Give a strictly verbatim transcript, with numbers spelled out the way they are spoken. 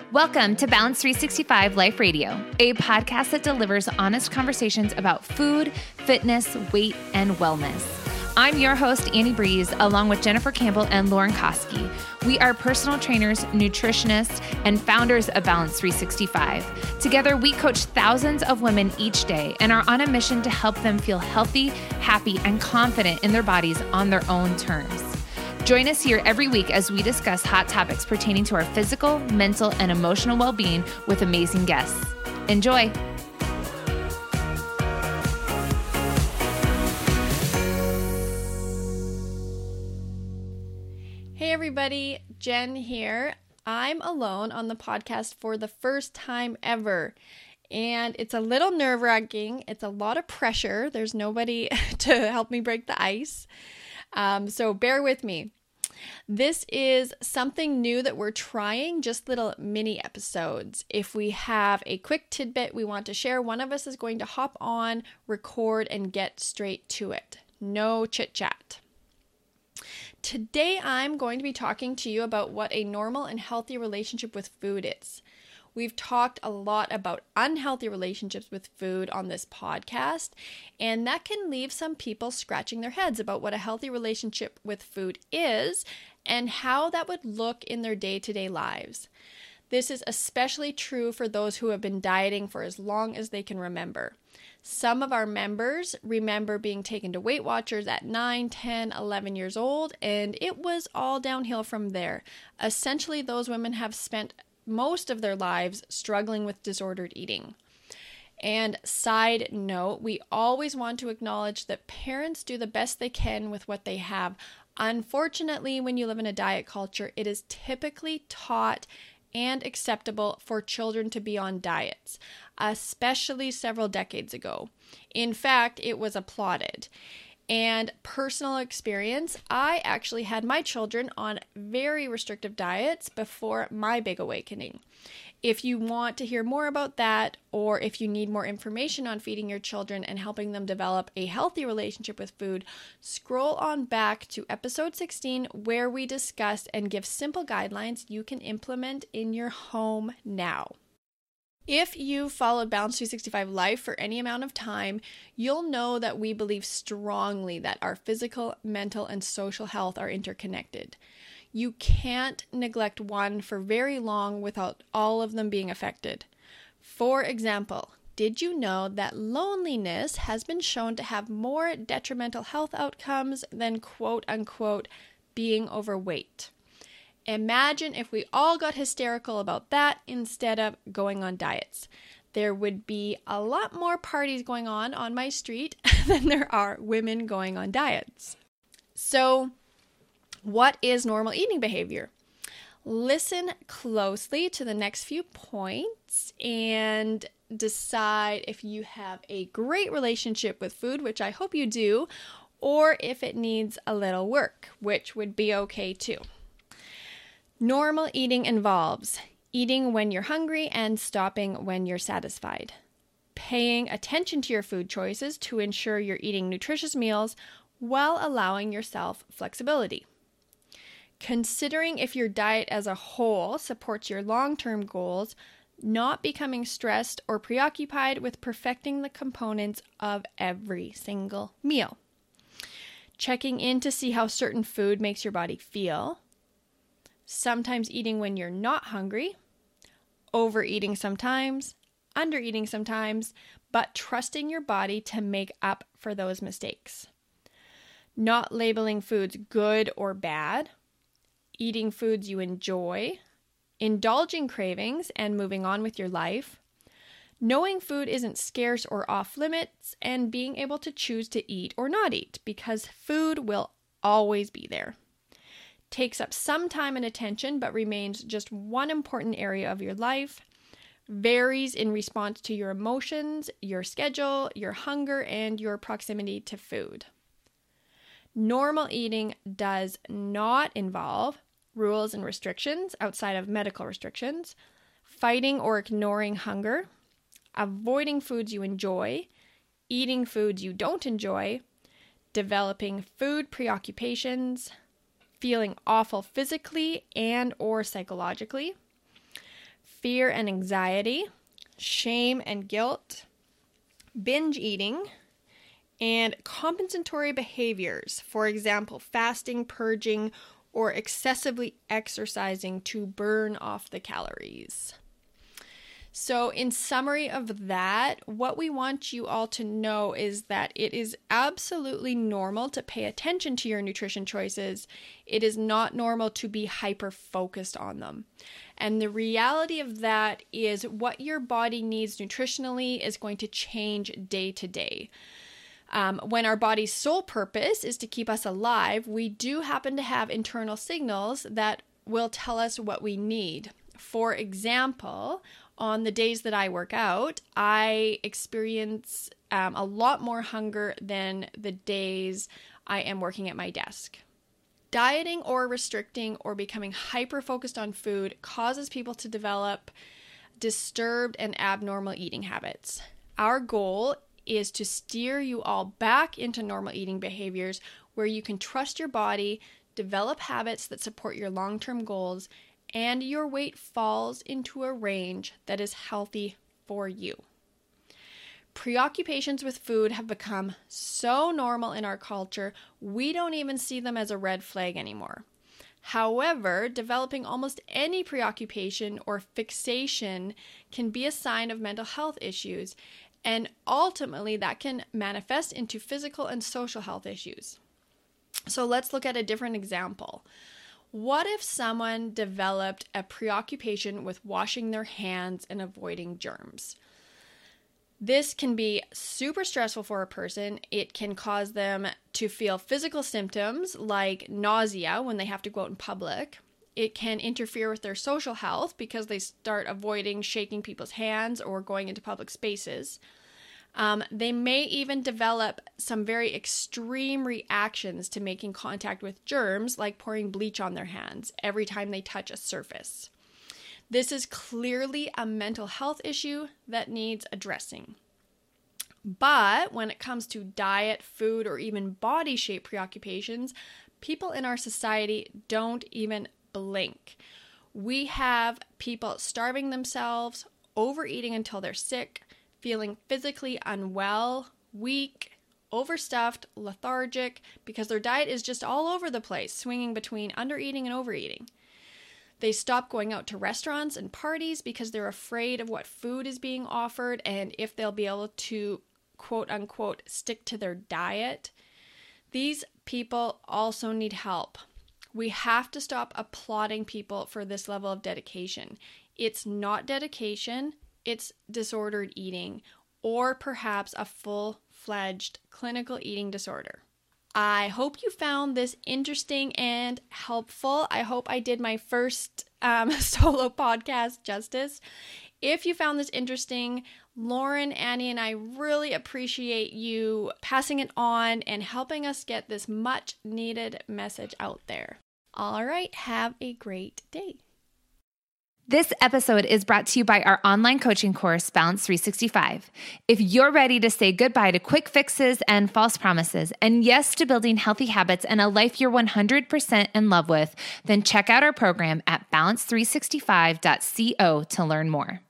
Welcome to Balance three sixty-five Life Radio, a podcast that delivers honest conversations about food, fitness, weight, and wellness. I'm your host, Annie Breeze, along with Jennifer Campbell and Lauren Koski. We are personal trainers, nutritionists, and founders of Balance three sixty-five. Together, we coach thousands of women each day and are on a mission to help them feel healthy, happy, and confident in their bodies on their own terms. Join us here every week as we discuss hot topics pertaining to our physical, mental, and emotional well-being with amazing guests. Enjoy. Hey everybody, Jen here. I'm alone on the podcast for the first time ever, and it's a little nerve-wracking. It's a lot of pressure. There's nobody to help me break the ice. Um, so bear with me. This is something new that we're trying, just little mini episodes. If we have a quick tidbit we want to share, one of us is going to hop on, record, and get straight to it. No chit chat. Today, I'm going to be talking to you about what a normal and healthy relationship with food is. We've talked a lot about unhealthy relationships with food on this podcast, and that can leave some people scratching their heads about what a healthy relationship with food is and how that would look in their day-to-day lives. This is especially true for those who have been dieting for as long as they can remember. Some of our members remember being taken to Weight Watchers at nine, ten, eleven years old, and it was all downhill from there. Essentially, those women have spent most of their lives struggling with disordered eating. And side note, we always want to acknowledge that parents do the best they can with what they have. Unfortunately, when you live in a diet culture, it is typically taught and acceptable for children to be on diets, especially several decades ago. In fact, it was applauded. And personal experience, I actually had my children on very restrictive diets before my big awakening. If you want to hear more about that, or if you need more information on feeding your children and helping them develop a healthy relationship with food, scroll on back to episode sixteen, where we discuss and give simple guidelines you can implement in your home now. If you've followed Balance three sixty-five Life for any amount of time, you'll know that we believe strongly that our physical, mental, and social health are interconnected. You can't neglect one for very long without all of them being affected. For example, did you know that loneliness has been shown to have more detrimental health outcomes than quote-unquote being overweight? Imagine if we all got hysterical about that instead of going on diets. There would be a lot more parties going on on my street than there are women going on diets. So, what is normal eating behavior? Listen closely to the next few points and decide if you have a great relationship with food, which I hope you do, or if it needs a little work, which would be okay too. Normal eating involves eating when you're hungry and stopping when you're satisfied. Paying attention to your food choices to ensure you're eating nutritious meals while allowing yourself flexibility. Considering if your diet as a whole supports your long-term goals, not becoming stressed or preoccupied with perfecting the components of every single meal. Checking in to see how certain food makes your body feel. Sometimes eating when you're not hungry, overeating sometimes, undereating sometimes, but trusting your body to make up for those mistakes. Not labeling foods good or bad, eating foods you enjoy, indulging cravings and moving on with your life, knowing food isn't scarce or off limits, and being able to choose to eat or not eat because food will always be there. Takes up some time and attention, but remains just one important area of your life, varies in response to your emotions, your schedule, your hunger, and your proximity to food. Normal eating does not involve rules and restrictions outside of medical restrictions, fighting or ignoring hunger, avoiding foods you enjoy, eating foods you don't enjoy, developing food feeling awful physically and or psychologically, fear and anxiety, shame and guilt, binge eating, and compensatory behaviors. For example, fasting, purging, or excessively exercising to burn off the calories. So in summary of that, what we want you all to know is that it is absolutely normal to pay attention to your nutrition choices. It is not normal to be hyper-focused on them. And the reality of that is what your body needs nutritionally is going to change day to day. Um, when our body's sole purpose is to keep us alive, we do happen to have internal signals that will tell us what we need. For example, on the days that I work out, I experience um, a lot more hunger than the days I am working at my desk. Dieting or restricting or becoming hyper-focused on food causes people to develop disturbed and abnormal eating habits. Our goal is to steer you all back into normal eating behaviors where you can trust your body, develop habits that support your long-term goals, and your weight falls into a range that is healthy for you. Preoccupations with food have become so normal in our culture, we don't even see them as a red flag anymore. However, developing almost any preoccupation or fixation can be a sign of mental health issues, and ultimately that can manifest into physical and social health issues. So let's look at a different example. What if someone developed a preoccupation with washing their hands and avoiding germs? This can be super stressful for a person. It can cause them to feel physical symptoms like nausea when they have to go out in public. It can interfere with their social health because they start avoiding shaking people's hands or going into public spaces. Um, they may even develop some very extreme reactions to making contact with germs, like pouring bleach on their hands every time they touch a surface. This is clearly a mental health issue that needs addressing. But when it comes to diet, food, or even body shape preoccupations, people in our society don't even blink. We have people starving themselves, overeating until they're sick, feeling physically unwell, weak, overstuffed, lethargic, because their diet is just all over the place, swinging between undereating and overeating. They stop going out to restaurants and parties because they're afraid of what food is being offered and if they'll be able to, quote unquote, stick to their diet. These people also need help. We have to stop applauding people for this level of dedication. It's not dedication. It's disordered eating, or perhaps a full-fledged clinical eating disorder. I hope you found this interesting and helpful. I hope I did my first um, solo podcast justice. If you found this interesting, Lauren, Annie, and I really appreciate you passing it on and helping us get this much-needed message out there. All right, have a great day. This episode is brought to you by our online coaching course, Balance three sixty-five. If you're ready to say goodbye to quick fixes and false promises, and yes to building healthy habits and a life you're one hundred percent in love with, then check out our program at balance three sixty-five dot co to learn more.